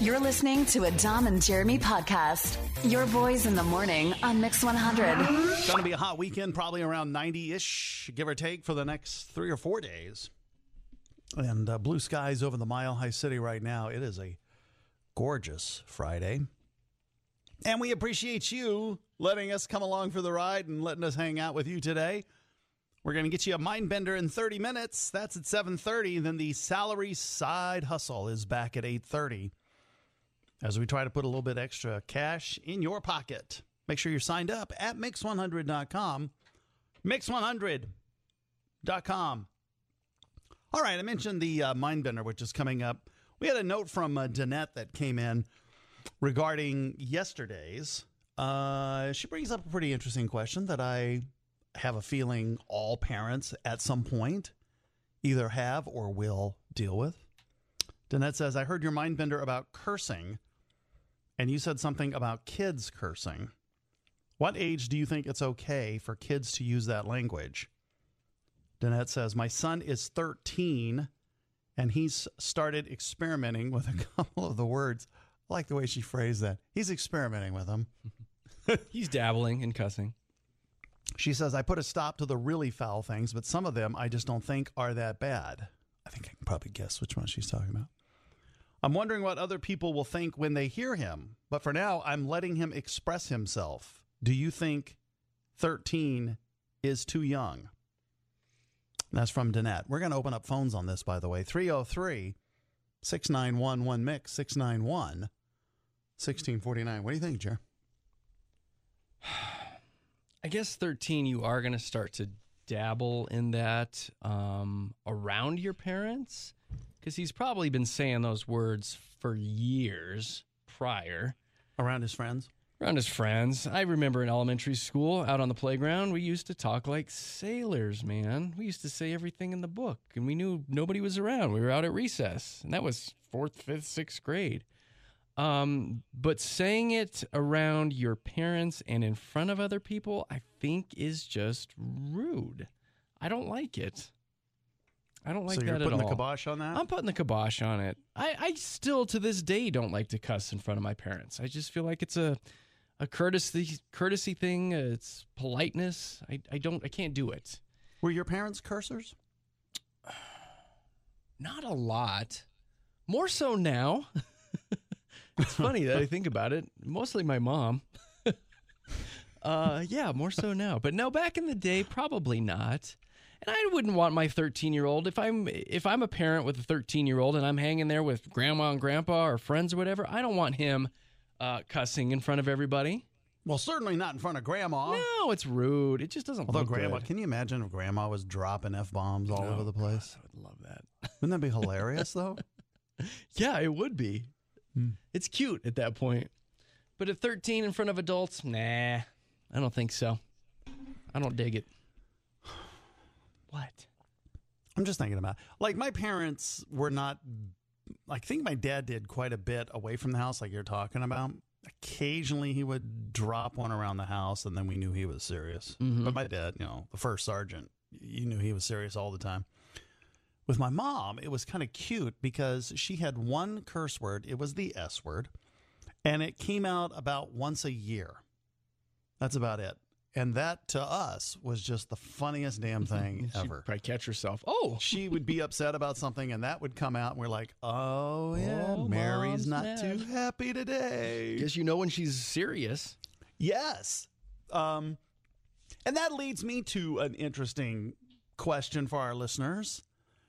You're listening to a Dom and Jeremy podcast. Your boys in the morning on Mix 100. It's going to be a hot weekend, probably around 90-ish, give or take, for the next 3 or 4 days. And blue skies over the Mile High City right now. It is a gorgeous Friday. And we appreciate you letting us come along for the ride and letting us hang out with you today. We're going to get you a mind bender in 30 minutes. That's at 7:30. Then the salary side hustle is back at 8:30 as we try to put a little bit extra cash in your pocket. Make sure you're signed up at Mix100.com. Mix100.com. All right, I mentioned the mind bender, which is coming up. We had a note from Danette that came in regarding yesterday's. She brings up a pretty interesting question that I have a feeling all parents at some point either have or will deal with. Danette says, I heard your mind bender about cursing, and you said something about kids cursing. What age do you think it's okay for kids to use that language? Danette says, my son is 13, and he's started experimenting with a couple of the words. I like the way she phrased that. He's experimenting with them. He's dabbling in cussing. She says, I put a stop to the really foul things, but some of them I just don't think are that bad. I think I can probably guess which one she's talking about. I'm wondering what other people will think when they hear him, but for now, I'm letting him express himself. Do you think 13 is too young? That's from Danette. We're going to open up phones on this, by the way. 303-691-1MIX, 691-1649. What do you think, Jer? I guess 13, you are going to start to dabble in that around your parents, because he's probably been saying those words for years prior. Around his friends? Around his friends. I remember in elementary school, out on the playground, we used to talk like sailors, man. We used to say everything in the book, and we knew nobody was around. We were out at recess, and that was 4th, 5th, 6th grade. But saying it around your parents and in front of other people, I think is just rude. I don't like it. I don't like that at all. So you're putting the kibosh on that? I'm putting the kibosh on it. I still, to this day, don't like to cuss in front of my parents. I just feel like it's a courtesy thing. It's politeness. I can't do it. Were your parents cursers? Not a lot. More so now. It's funny that I think about it. Mostly my mom. Yeah, more so now. But no, back in the day, probably not. And I wouldn't want my 13-year-old, if I'm a parent with a 13-year-old and I'm hanging there with grandma and grandpa or friends or whatever, I don't want him cussing in front of everybody. Well, certainly not in front of grandma. No, it's rude. It just doesn't look grandma, good. Can you imagine if grandma was dropping F-bombs all over the place? God, I would love that. Wouldn't that be hilarious, though? Yeah, it would be. It's cute at that point. But at 13 in front of adults, nah, I don't think so. I don't dig it. What? I'm just thinking about, like, my parents were not, I think my dad did quite a bit away from the house, like you're talking about. Occasionally he would drop one around the house, and then we knew he was serious. Mm-hmm. But my dad, the first sergeant, you knew he was serious all the time. With my mom, it was kind of cute because she had one curse word. It was the S word, and it came out about once a year. That's about it. And that, to us, was just the funniest damn thing ever. She'd probably catch herself. Oh! She would be upset about something, and that would come out, and we're like, oh, yeah, Mary's not too happy today. Guess you know when she's serious. Yes. And that leads me to an interesting question for our listeners.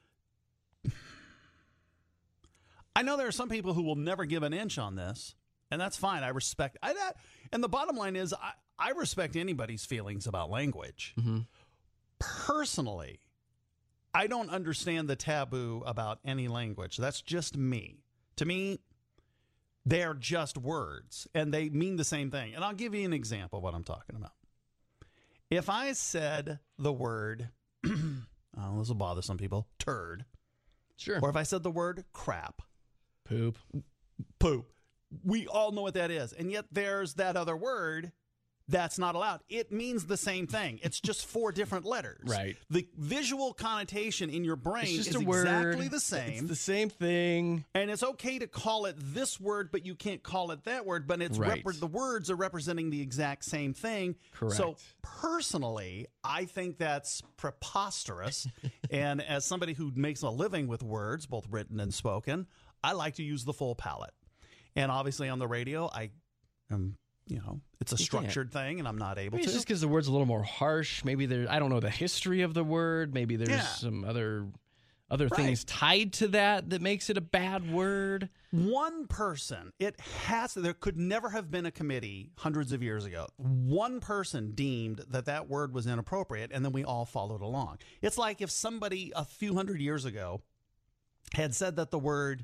I know there are some people who will never give an inch on this, and that's fine. I respect that. And the bottom line is I respect anybody's feelings about language. Mm-hmm. Personally, I don't understand the taboo about any language. That's just me. To me, they're just words, and they mean the same thing. And I'll give you an example of what I'm talking about. If I said the word, this will bother some people, turd. Sure. Or if I said the word crap. Poop. We all know what that is. And yet there's that other word that's not allowed. It means the same thing. It's just 4 different letters. Right. The visual connotation in your brain It's just is a word. exactly the same. It's the same thing. And it's okay to call it this word, but you can't call it that word. But it's Right. the words are representing the exact same thing. Correct. So personally, I think that's preposterous. And as somebody who makes a living with words, both written and spoken, I like to use the full palette. And obviously on the radio, I am, it's a structured thing, and I'm not able Maybe to. it's just because the word's a little more harsh. Maybe I don't know the history of the word. Maybe there's some other things tied to that makes it a bad word. One person, there could never have been a committee hundreds of years ago. One person deemed that word was inappropriate, and then we all followed along. It's like if somebody a few hundred years ago had said that the word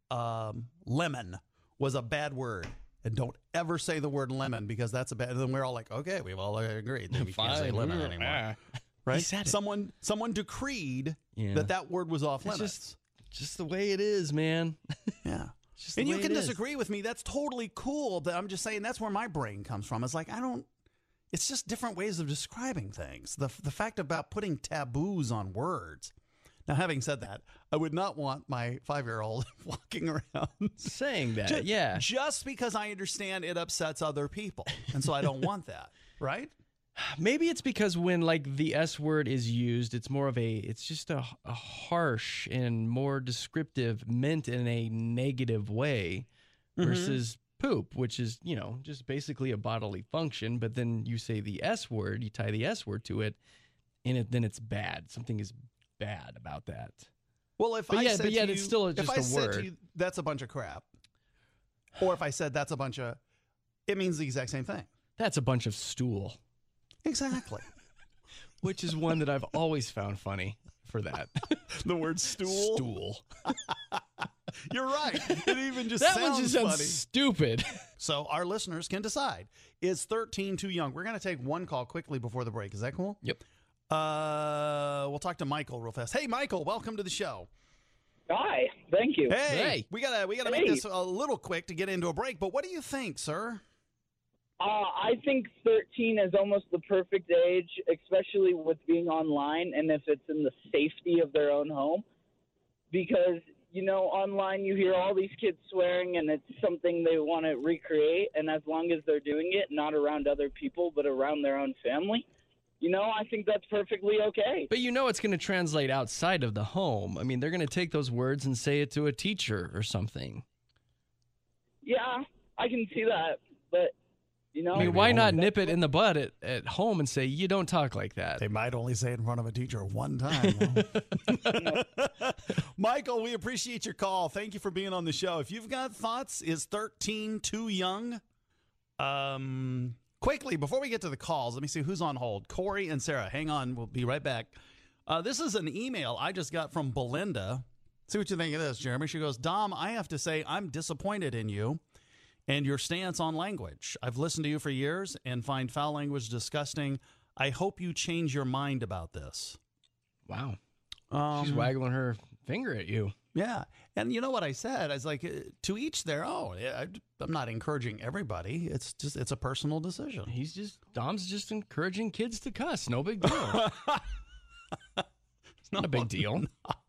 lemon was a bad word. And don't ever say the word lemon because that's a bad. And then we're all like, okay, we've all agreed that we can't say lemon anymore, right? He said it. Someone decreed that word was off limits. Just the way it is, man. Yeah, Just the and you way can it is. disagree with me. That's totally cool. But I'm just saying that's where my brain comes from. It's like It's just different ways of describing things. The fact about putting taboos on words. Now, having said that, I would not want my 5-year-old walking around saying that, just because I understand it upsets other people. And so I don't want that, right? Maybe it's because when the S word is used, it's more of it's just a harsh and more descriptive, meant in a negative way versus poop, which is, just basically a bodily function. But then you say the S word, you tie the S word to it, and then it's bad. Something is bad about that. Well, it's still just a word. Said to you, that's a bunch of crap, or if I said that's a bunch of, it means the exact same thing. That's a bunch of stool. Exactly. Which is one that I've always found funny for that. The word stool? Stool. You're right. It even just that sounds one just sounds funny. stupid. So our listeners can decide. Is 13 too young? We're going to take one call quickly before the break. Is that cool? Yep. We'll talk to Michael real fast. Hey, Michael, welcome to the show. Hi, thank you. Hey. We gotta make this a little quick to get into a break. But what do you think, sir? I think 13 is almost the perfect age, especially with being online and if it's in the safety of their own home. Because, online you hear all these kids swearing and it's something they want to recreate. And as long as they're doing it, not around other people, but around their own family, I think that's perfectly okay. But it's going to translate outside of the home. I mean, they're going to take those words and say it to a teacher or something. Yeah, I can see that. But, why not nip it in the bud at home and say, you don't talk like that? They might only say it in front of a teacher one time. Michael, we appreciate your call. Thank you for being on the show. If you've got thoughts, is 13 too young? Quickly, before we get to the calls, let me see who's on hold. Corey and Sarah, hang on. We'll be right back. This is an email I just got from Belinda. See what you think of this, Jeremy. She goes, Dom, I have to say I'm disappointed in you and your stance on language. I've listened to you for years and find foul language disgusting. I hope you change your mind about this. Wow. She's waggling her finger at you. Yeah. And you know what I said? I was like, to each their own. I'm not encouraging everybody. It's a personal decision. Dom's just encouraging kids to cuss. No big deal. It's not a big deal.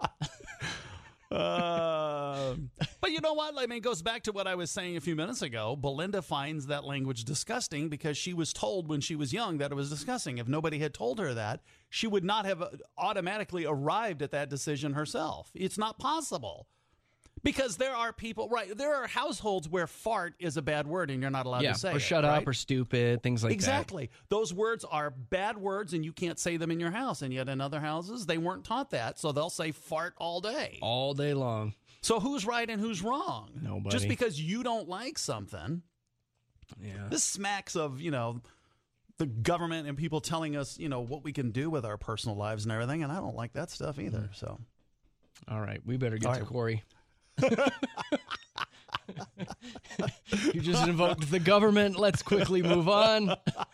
But you know what? I mean, it goes back to what I was saying a few minutes ago. Belinda finds that language disgusting because she was told when she was young that it was disgusting. If nobody had told her that, she would not have automatically arrived at that decision herself. It's not possible. Because there are people, right, there are households where fart is a bad word and you're not allowed to say it. Or shut up or stupid, things like that. Exactly. Those words are bad words and you can't say them in your house. And yet in other houses, they weren't taught that. So they'll say fart all day. All day long. So who's right and who's wrong? Nobody. Just because you don't like something. Yeah. This smacks of, the government and people telling us, what we can do with our personal lives and everything. And I don't like that stuff either. So. All right. We better get to Corey. You just invoked the government. Let's quickly move on.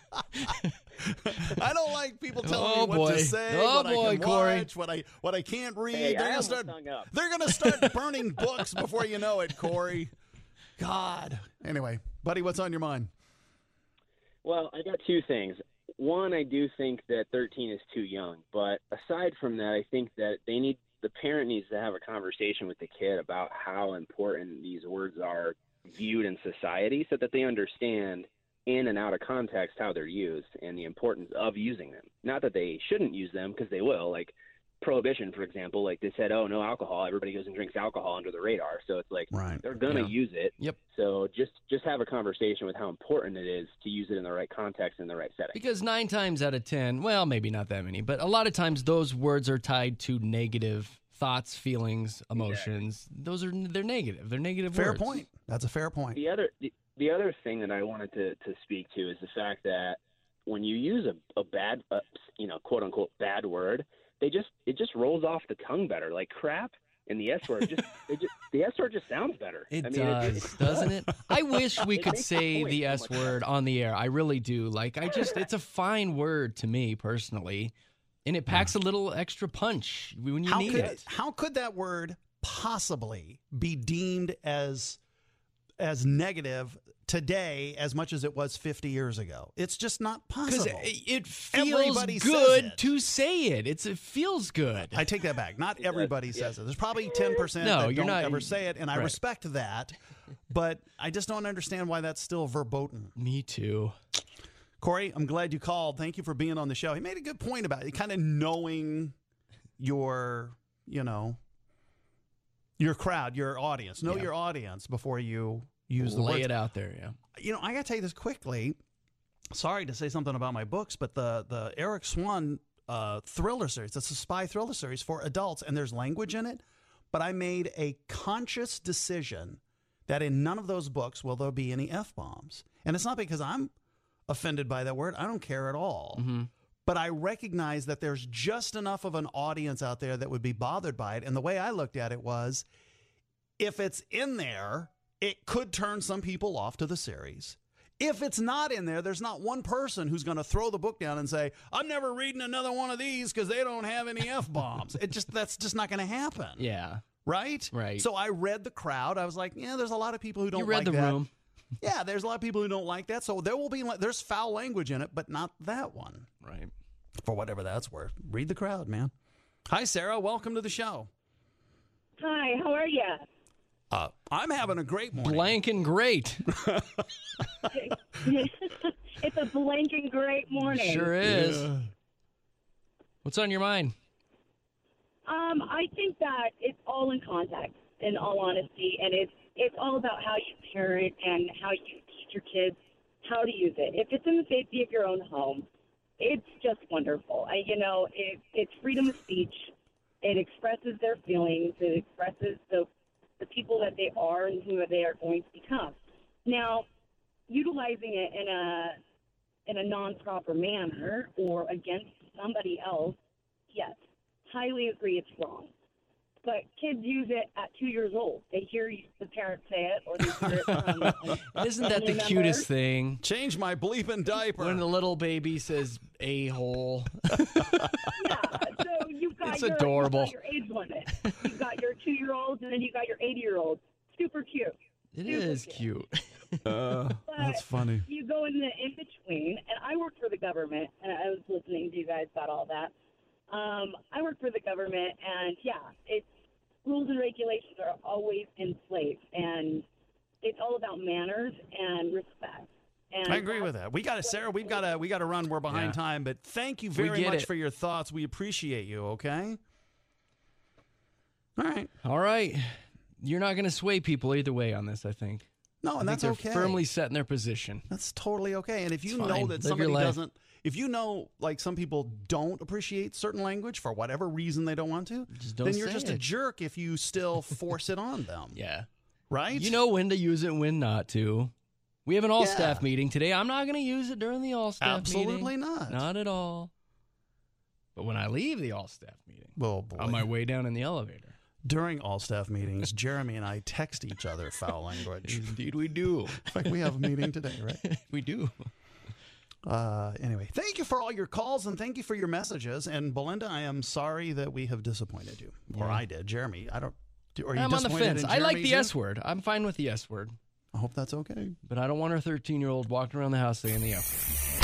I don't like people telling me what to say, what I can watch, what I can't read. Hey, they're gonna start burning books before you know it, Corey. God. Anyway, buddy, what's on your mind? Well, I got two things. One, I do think that 13 is too young. But aside from that, I think that the parent needs to have a conversation with the kid about how important these words are viewed in society so that they understand in and out of context how they're used and the importance of using them. Not that they shouldn't use them, because they will. Like prohibition, for example, like they said, oh, no alcohol. Everybody goes and drinks alcohol under the radar. So it's like they're going to use it. Yep. So just have a conversation with how important it is to use it in the right context, in the right setting. Because 9 times out of 10, well, maybe not that many, but a lot of times those words are tied to negative thoughts, feelings, emotions. Exactly. They're negative. They're negative Fair words. point. That's a fair point. The other thing that I wanted to speak to is the fact that when you use a bad, quote unquote bad word, it just rolls off the tongue better. Like crap and the S word, the S word just sounds better. Doesn't it? I wish we could say the S word on the air. I really do. Like it's a fine word to me personally, and it packs a little extra punch when you need it. How could that word possibly be deemed as negative today as much as it was 50 years ago? It's just not possible. Because it feels Everybody good says it. to say it. It feels good. I take that back. Not everybody says it. There's probably 10% that don't ever say it, and I respect that. But I just don't understand why that's still verboten. Me too. Corey, I'm glad you called. Thank you for being on the show. He made a good point about it, kind of knowing your crowd, your audience. Know your audience before you use the words. Lay it out there, yeah. I got to tell you this quickly. Sorry to say something about my books, but the Eric Swan thriller series, that's a spy thriller series for adults, and there's language in it, but I made a conscious decision that in none of those books will there be any F-bombs. And it's not because I'm offended by that word. I don't care at all. Mm-hmm. But I recognize that there's just enough of an audience out there that would be bothered by it. And the way I looked at it was, if it's in there, it could turn some people off to the series. If it's not in there, there's not one person who's going to throw the book down and say, I'm never reading another one of these because they don't have any F-bombs. That's just not going to happen. Yeah. Right? Right. So I read the crowd. I was like, yeah, there's a lot of people who don't like that. You read the room. Yeah, there's a lot of people who don't like that. So there's foul language in it, but not that one. Right. For whatever that's worth. Read the crowd, man. Hi, Sarah. Welcome to the show. Hi, how are you? I'm having a great morning. Blank and great. It's a blank and great morning. Sure is. Yeah. What's on your mind? I think that it's all in context, in all honesty, and it's all about how you parent and how you teach your kids how to use it. If it's in the safety of your own home, it's just wonderful. It's freedom of speech. It expresses their feelings. It expresses the people that they are and who they are going to become. Now, utilizing it in a non-proper manner or against somebody else, yes, highly agree it's wrong. But kids use it at 2 years old. They hear the parent say it, or they hear it from Isn't that the cutest thing? Change my bleeping diaper. When the little baby says a-hole. Yeah, so you've got adorable. Your age limit. You've got your 2-year-olds, and then you got your 80-year-olds. Super cute. It is cute. That's funny. You go in the in-between, and I work for the government, and I was listening to you guys about all that. I work for the government, and it's rules and regulations are always in place, and it's all about manners and respect. And I agree with that. Sarah, we've got to run. We're behind time, but thank you very much for your thoughts. We appreciate you. Okay. All right. You're not going to sway people either way on this, I think. No, and that's they're okay. Firmly set in their position. That's totally okay. And if you know that somebody doesn't, if you know, like some people don't appreciate certain language for whatever reason they don't want to, then you're just a jerk if you still force it on them. Yeah. Right? You know when to use it and when not to. We have an all-staff meeting today. I'm not going to use it during the all-staff meeting. Absolutely not. Not at all. But when I leave the all-staff meeting, boy. On my way down in the elevator. During all-staff meetings, Jeremy and I text each other foul language. Indeed we do. In fact, we have a meeting today, right? We do. Anyway, thank you for all your calls and thank you for your messages. And Belinda, I am sorry that we have disappointed you. Or I did. Jeremy, I don't... Are you I'm on the fence. in I like Jeremy the S word. I'm fine with the S word. I hope that's okay. But I don't want our 13-year-old walking around the house saying the F word.